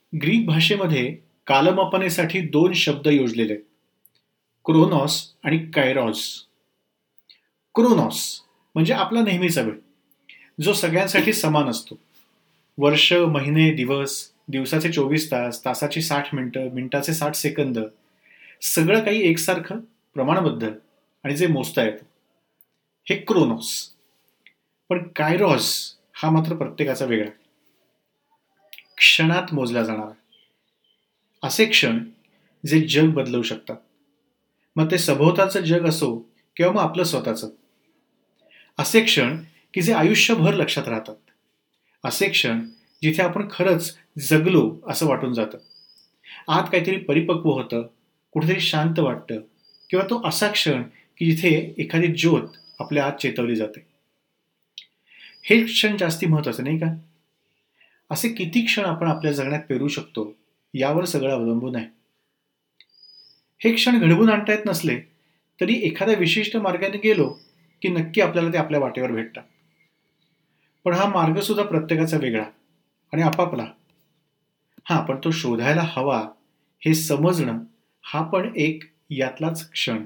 Greek भाषेमध्ये कालमापनेसाठी दोन शब्द योजलेले आहेत, क्रोनॉस आणि कायरॉस. क्रोनॉस म्हणजे आपला नेहमीचा वेळ, जो सगळ्यांसाठी समान असतो. वर्ष, महिने, दिवस, दिवसाचे 24 तास, तासाची 60 मिनिटं, मिनिटाचे 60 सेकंद, सगळं काही एकसारखं, प्रमाणबद्ध आणि जे मोजता येतं, हे क्रोनॉस. पण कायरॉस हा मात्र प्रत्येकाचा वेगळा, क्षणात मोजला जाणारा. असे क्षण जे जग बदलवू शकतात, मग ते सभोवताचं जग असो किंवा मग आपलं स्वतःचं. असे क्षण की जे आयुष्यभर लक्षात राहतात. असे क्षण जिथे आपण खरंच जगलो असं वाटून जातं. आत काहीतरी परिपक्व होतं, कुठेतरी शांत वाटतं, किंवा तो असा क्षण की जिथे एखादी ज्योत आपल्या आत चेतवली जाते. हे क्षण जास्ती महत्वाचे नाही का? असे किती क्षण आपण आपल्या जगण्यात पेरू शकतो यावर सगळं अवलंबून आहे. हे क्षण घडवून आणता येत नसले तरी एखाद्या विशिष्ट मार्गाने गेलो की नक्की आपल्याला ते आपल्या वाटेवर भेटतात. पण हा मार्ग सुद्धा प्रत्येकाचा वेगळा आणि आपापला. पण तो शोधायला हवा हे समजणं हा पण एक यातलाच क्षण.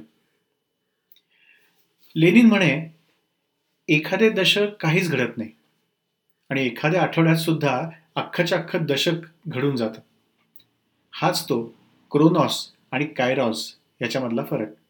लेनिन म्हणे, एखादे दशक काहीच घडत नाही आणि एखाद्या आठवड्यात सुद्धा अख्खच्या अख्खं दशक घडून जातं. हाच तो क्रोनॉस आणि कायरॉस याच्यामधला फरक.